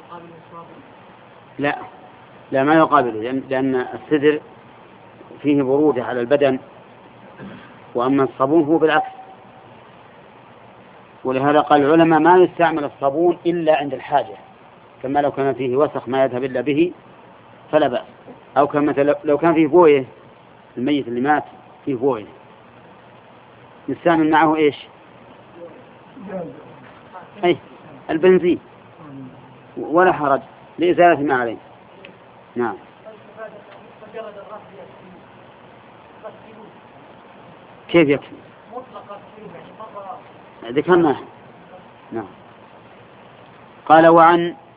لا لا ما يقابله، لأن السدر فيه برودة على البدن، وأما الصابون هو بالعكس. ولهذا قال العلماء ما يستعمل الصابون إلا عند الحاجة، كما لو كان فيه وسخ ما يذهب إلا به فلا بأس، أو كما لو كان فيه بوية، الميت اللي مات فيه بوية نستعمل معه إيش؟ أي البنزين ولا حرج لإزالة ما عليه. نعم. كيف يكفي؟ ذكرنا. نعم. قال وعن